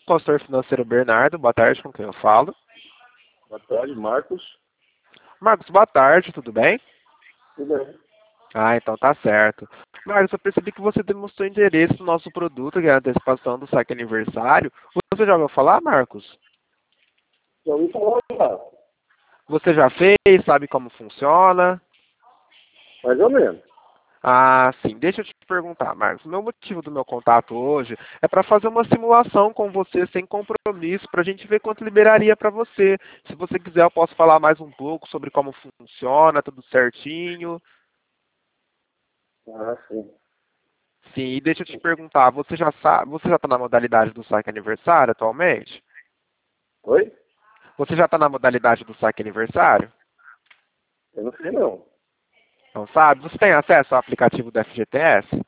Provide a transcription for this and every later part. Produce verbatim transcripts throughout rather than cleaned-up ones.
consultor financeiro Bernardo. Boa tarde, com quem eu falo? Boa tarde, Marcos. Marcos, boa tarde, tudo bem? Tudo bem. Ah, então tá certo. Marcos, eu percebi que você demonstrou interesse no nosso produto, que é a antecipação do saque aniversário. Você já ouviu falar, Marcos? Já ouvi falar, já. Você já fez? Sabe como funciona? Mais ou menos. Ah, sim. Deixa eu te perguntar, Marcos. O meu motivo do meu contato hoje é para fazer uma simulação com você sem compromisso, para a gente ver quanto liberaria para você. Se você quiser, eu posso falar mais um pouco sobre como funciona, tudo certinho. Ah, sim. Sim, e deixa eu te perguntar, você já sabe, você já está na modalidade do saque aniversário atualmente? Oi? Você já está na modalidade do saque aniversário? Eu não sei, não. Não sabe? Você tem acesso ao aplicativo do F G T S?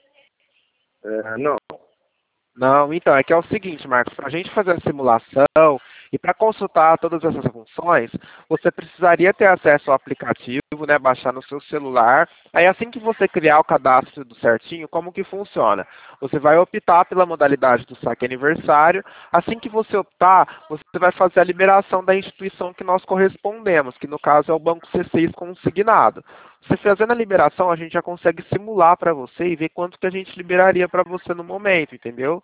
É, não. Não, então, é que é o seguinte, Marcos, para a gente fazer a simulação e para consultar todas essas funções, você precisaria ter acesso ao aplicativo, né, baixar no seu celular. Aí assim que você criar o cadastro do certinho, como que funciona? Você vai optar pela modalidade do saque aniversário. Assim que você optar, você vai fazer a liberação da instituição que nós correspondemos, que no caso é o Banco C seis consignado. Você fazendo a liberação, a gente já consegue simular para você e ver quanto que a gente liberaria para você no momento, entendeu?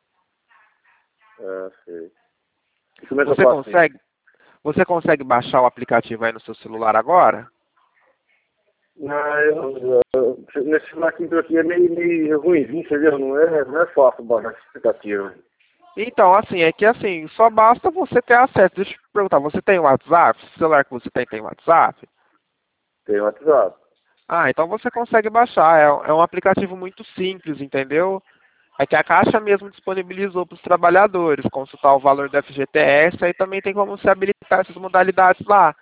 É, sei. E como é que eu Você faço isso? consegue, você consegue baixar o aplicativo aí no seu celular agora? Não, eu, eu, eu, nesse celular aqui, aqui é meio, meio ruimzinho, entendeu? Não é, não é fácil baixar esse aplicativo. Então, assim, é que assim, só basta você ter acesso. Deixa eu te perguntar, você tem WhatsApp? O celular que você tem tem WhatsApp? Tem WhatsApp. Ah, então você consegue baixar. É, é um aplicativo muito simples, entendeu? É que a Caixa mesmo disponibilizou para os trabalhadores consultar o valor do F G T S, aí também tem como se habilitar essas modalidades lá.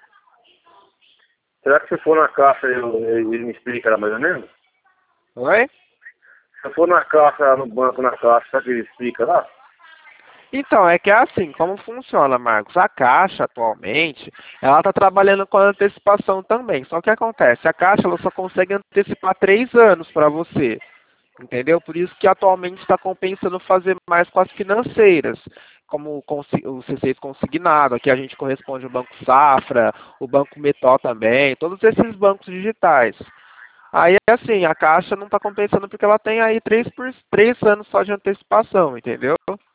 Será que se eu for na caixa, eu, ele me explica lá mais ou menos? Oi? Se eu for na caixa, no banco, na caixa, será que ele explica lá? Então, é que é assim, como funciona, Marcos? A Caixa, atualmente, ela está trabalhando com antecipação também. Só que acontece, a Caixa ela só consegue antecipar três anos para você, entendeu? Por isso que atualmente está compensando fazer mais com as financeiras, como o consi- o C seis consignado, aqui a gente corresponde ao Banco Safra, o Banco Metó também, todos esses bancos digitais. Aí, assim, a Caixa não está compensando porque ela tem aí três, por, três anos só de antecipação, entendeu?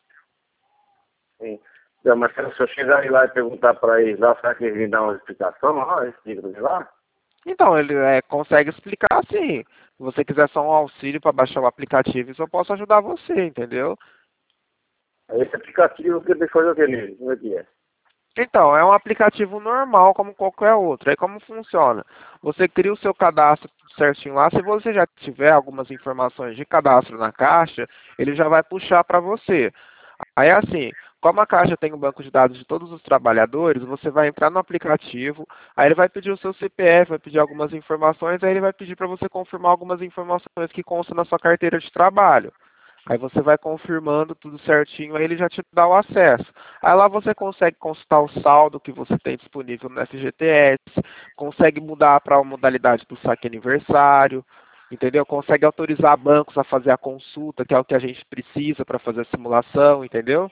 Sim. Não, mas se eu chegar aí lá e perguntar para eles lá, será que eles me dão uma explicação lá? Explica pra eles lá? Então, ele é, consegue explicar assim. Se você quiser só um auxílio para baixar o aplicativo, isso eu posso ajudar você, entendeu? Aí esse aplicativo, que tem que fazer o que nele? Como é que é? Então, é um aplicativo normal como qualquer outro. Aí como funciona? Você cria o seu cadastro tudo certinho lá. Se você já tiver algumas informações de cadastro na Caixa, ele já vai puxar para você. Aí assim, como a Caixa tem um banco de dados de todos os trabalhadores, você vai entrar no aplicativo, aí ele vai pedir o seu C P F, vai pedir algumas informações, aí ele vai pedir para você confirmar algumas informações que constam na sua carteira de trabalho. Aí você vai confirmando tudo certinho, aí ele já te dá o acesso. Aí lá você consegue consultar o saldo que você tem disponível no F G T S, consegue mudar para a modalidade do saque aniversário, entendeu? Consegue autorizar bancos a fazer a consulta, que é o que a gente precisa para fazer a simulação, entendeu?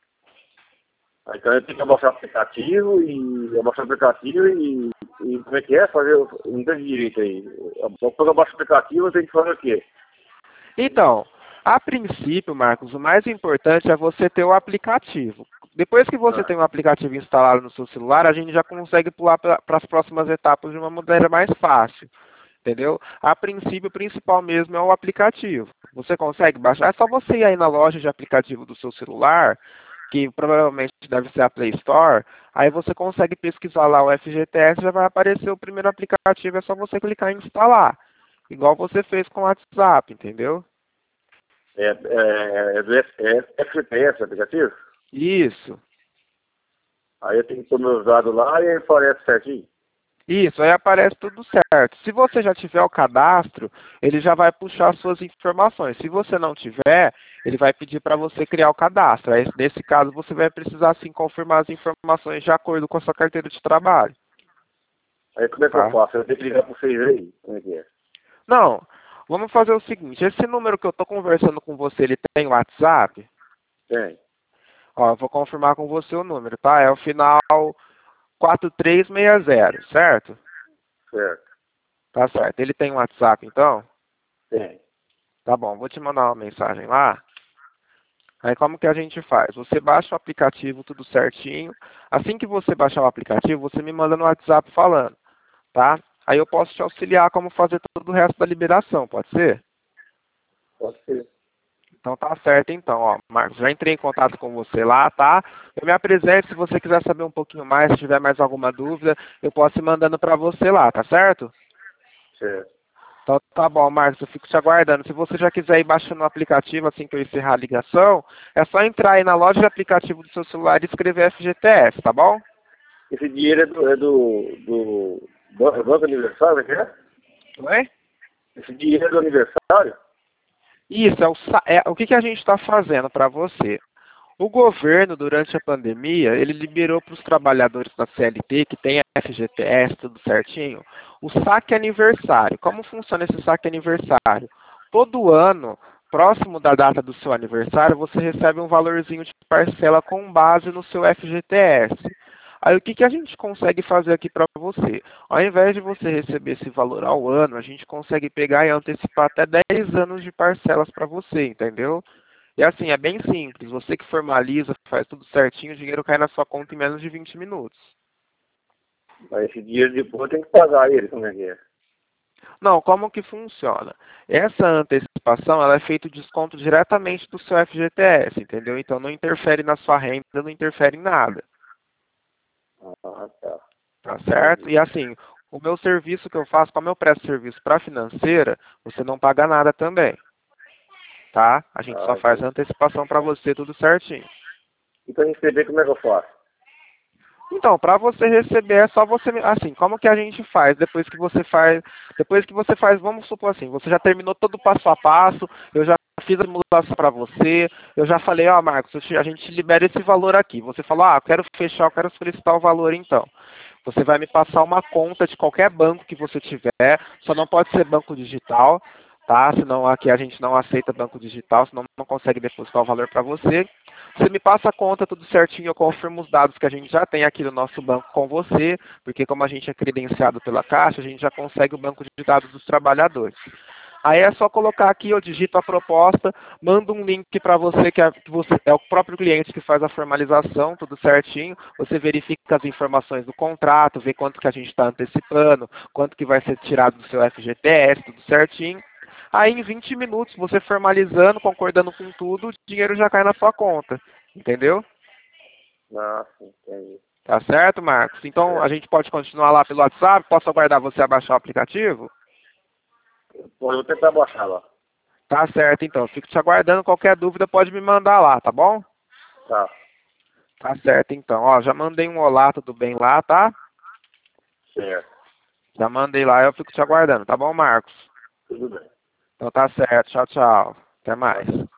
Aí, então eu tenho que abaixar o aplicativo e abaixar o aplicativo e, e como é que é? Fazer, o- não entendi direito aí. Depois eu abaixo o aplicativo, eu tenho que fazer o quê? Então, a princípio, Marcos, o mais importante é você ter o aplicativo. Depois que você Ah, tem o aplicativo instalado no seu celular, a gente já consegue pular para as próximas etapas de uma maneira mais fácil, entendeu? A princípio, o principal mesmo é o aplicativo. Você consegue baixar? É só você ir aí na loja de aplicativo do seu celular, que provavelmente deve ser a Play Store, aí você consegue pesquisar lá o F G T S, já vai aparecer o primeiro aplicativo, é só você clicar em instalar, igual você fez com o WhatsApp, entendeu? é, é, é do F- é F G P S o aplicativo? Isso, Aí eu tenho que pôr meus dados lá e ele aparece certinho. isso, aí aparece tudo certo. Se você já tiver o cadastro, ele já vai puxar suas informações. Se você não tiver, ele vai pedir para você criar o cadastro. Aí, nesse caso, você vai precisar sim confirmar as informações de acordo com a sua carteira de trabalho, Aí como é que eu tá? faço? Eu tenho que ligar para vocês aí? Como é que é? Não, vamos fazer o seguinte, esse número que eu estou conversando com você, ele tem WhatsApp? Tem. Ó, eu vou confirmar com você o número, tá? É o final quatro três seis zero, certo? Certo. Tá certo. Ele tem um WhatsApp, então? Tem. Tá bom, vou te mandar uma mensagem lá. Aí como que a gente faz? Você baixa o aplicativo tudo certinho. Assim que você baixar o aplicativo, você me manda no WhatsApp falando, tá? Aí eu posso te auxiliar como fazer todo o resto da liberação, pode ser? Pode ser. Então tá certo então, ó, Marcos, já entrei em contato com você lá, tá? Eu me apresento, se você quiser saber um pouquinho mais, se tiver mais alguma dúvida, eu posso ir mandando para você lá, tá certo? Certo. Então tá bom, Marcos, eu fico te aguardando. Se você já quiser ir baixando o aplicativo assim que eu encerrar a ligação, é só entrar aí na loja de aplicativo do seu celular e escrever F G T S, tá bom? Esse dinheiro é do, é do, do, do Banco Aniversário, né? Oi? Esse dinheiro é do aniversário? Isso, é o, sa- é, o que, que a gente está fazendo para você? O governo, durante a pandemia, ele liberou para os trabalhadores da C L T, que tem F G T S, tudo certinho, o saque aniversário. Como funciona esse saque aniversário? Todo ano, próximo da data do seu aniversário, você recebe um valorzinho de parcela com base no seu F G T S. Aí o que, que a gente consegue fazer aqui para você? Ao invés de você receber esse valor ao ano, a gente consegue pegar e antecipar até dez anos de parcelas para você, entendeu? E assim, é bem simples. Você que formaliza, faz tudo certinho, o dinheiro cai na sua conta em menos de vinte minutos. Mas esse dinheiro depois tem que pagar ele, como é que é? Não, como que funciona? Essa antecipação, ela é feita o desconto diretamente do seu F G T S, entendeu? Então não interfere na sua renda, não interfere em nada, Ah, tá. tá certo? Entendi. E assim, o meu serviço que eu faço, como eu presto serviço para financeira, você não paga nada também, tá? A gente só Ah, faz a entendi. antecipação para você, tudo certinho. E para receber, como é que eu faço? Então, para você receber é só você, assim, como que a gente faz depois que você faz, depois que você faz, vamos supor assim, você já terminou todo o passo a passo, eu já fiz a simulação para você, eu já falei, ó, Marcos, eu te- a gente libera esse valor aqui. Você falou, ah, eu quero fechar, eu quero solicitar o valor então. Você vai me passar uma conta de qualquer banco que você tiver, só não pode ser banco digital, tá? Senão aqui a gente não aceita banco digital, senão não consegue depositar o valor para você. Você me passa a conta tudo certinho, eu confirmo os dados que a gente já tem aqui no nosso banco com você, porque como a gente é credenciado pela Caixa, a gente já consegue o banco de dados dos trabalhadores. Aí é só colocar aqui, eu digito a proposta, mando um link para você, que, é, que você, é o próprio cliente que faz a formalização, tudo certinho. Você verifica as informações do contrato, vê quanto que a gente está antecipando, quanto que vai ser tirado do seu F G T S, tudo certinho. Aí em vinte minutos, você formalizando, concordando com tudo, o dinheiro já cai na sua conta. Entendeu? Ah, sim, entendi. Tá certo, Marcos? Então a Certo. gente pode continuar lá pelo WhatsApp? Posso aguardar você a baixar o aplicativo? Bom, eu vou tentar baixar lá. Tá certo, então. Fico te aguardando. Qualquer dúvida pode me mandar lá, tá bom? Tá. Tá certo, então. Ó, já mandei um olá, tudo bem lá, tá? Certo. Já mandei lá, eu fico te aguardando, tá bom, Marcos? Tudo bem. Então tá certo. Tchau, tchau. Até Tchau, tchau. mais.